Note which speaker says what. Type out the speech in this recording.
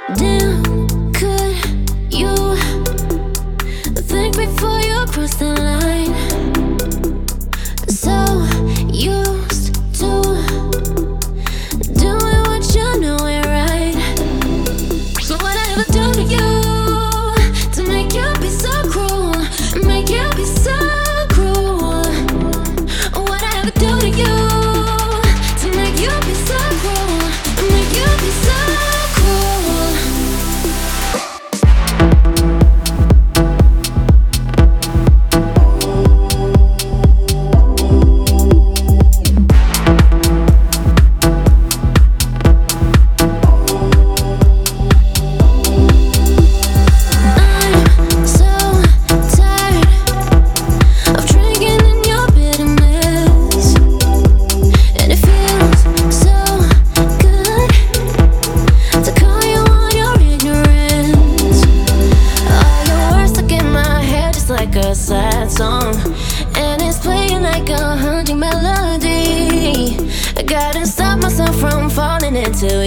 Speaker 1: Damn, could you think before you cross the line? So used to doing what you know ain't right. So what I ever do to you to make you be so cruel, make you be so cruel? What I ever do to you to make you be so cruel, make you be so cruel? A sad song, and it's playing like a haunting melody. I gotta stop myself from falling into